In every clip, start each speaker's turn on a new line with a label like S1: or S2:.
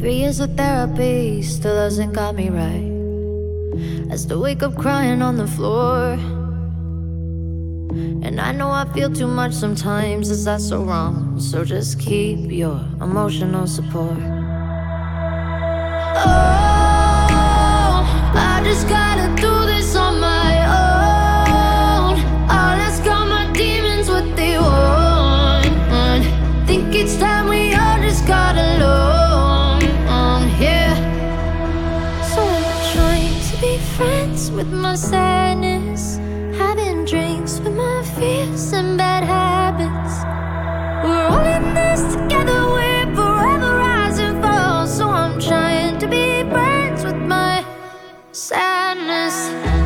S1: 3 years of therapy still hasn't got me right. I still wake up crying on the floor, and I know I feel too much sometimes. Is that so wrong? So just keep your emotional support. Oh, I just gotta do this on my own. I'll ask all my demons what they want. Think it's time we all just got alone, yeah. So I'm trying to be friends with my sadness, having drinks with my fears and bad habits. We're all in this together, we're forever rise and fall. So I'm trying to be friends with my sadness.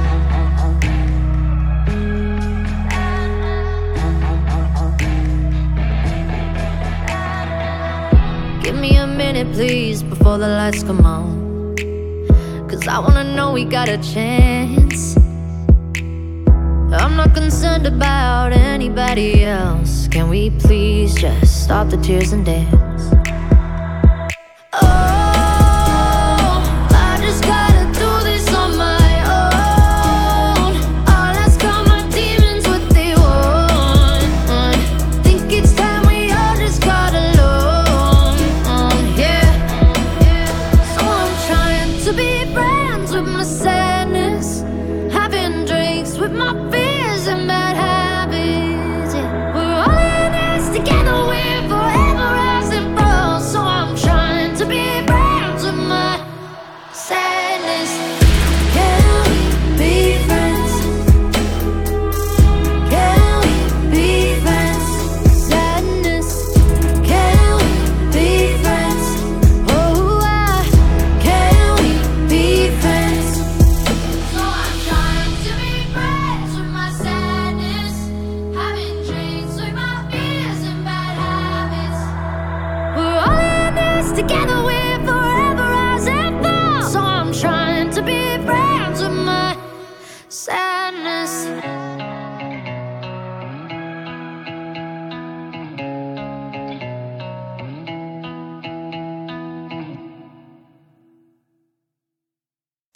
S1: Give me a minute, please, before the lights come on, 'cause I wanna know we got a chance. I'm not concerned about anybody else. Can we please just stop the tears and dance? Oh, I just gotta do this on my own. I'll ask all my demons what they want. Think it's time we all just got alone, yeah. So I'm trying to be friends with my sadness, having drinks with my fears and bad habits, yeah. We're all in this together, we're forever rise and fall. So I'm trying to be friends with my sadness. Can we be friends? Can we be friends? Sadness. Can we be friends? Oh, can we be friends? So I'm trying to be friends with my sadness, having drinks with my fears and bad habits. We're all in this together, we're